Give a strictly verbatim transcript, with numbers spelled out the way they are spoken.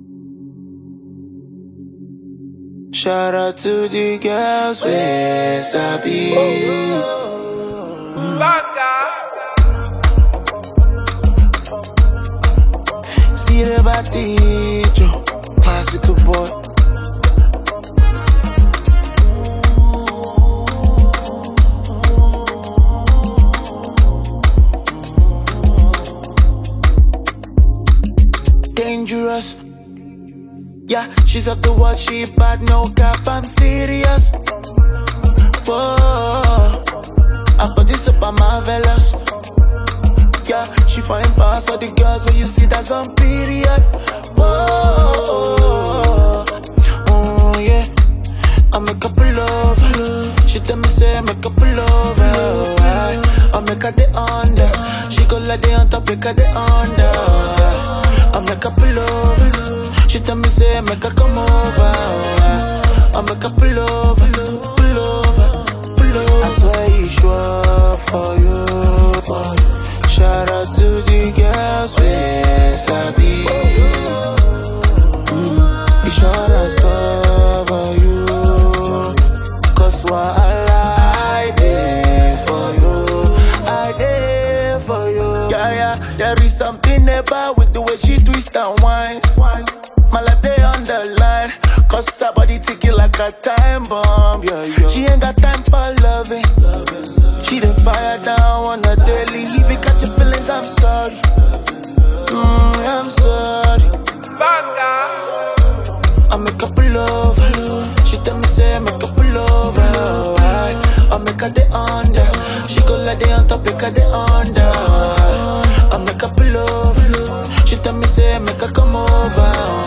Shout out to the girls where Sabi. Mm. See the body, Joe, classical boy. Dangerous. Yeah, she's off the watch, she bad, no cap, I'm serious. Whoa, I put this up on marvelous. Yeah, she fine past all the girls when you see that's on period. Whoa, oh yeah, I make a pull over. She tell me say I make a pull over. I make her the under. She go like the on top, make her the under. I make a pull over. She tell me say make her come over. I make her pull over, pull over, pull over. I swear you sure for you. Shout out to the girls where Sabi. Mm, you sure as cover you. Cause what I like there for you, I there for you. Yeah, yeah, there is something about with the way she twist and whine. My life they on the line, cause her body ticking like a time bomb, yeah, yeah. She ain't got time for loving, she done fire down on a daily. If you catch your feelings, I'm sorry, mm, I'm sorry. I make a pull over, she tell me say I make a pull over. I make her the under, she go like the on top, make her the under. I make a pull over, she tell me say I make her come over.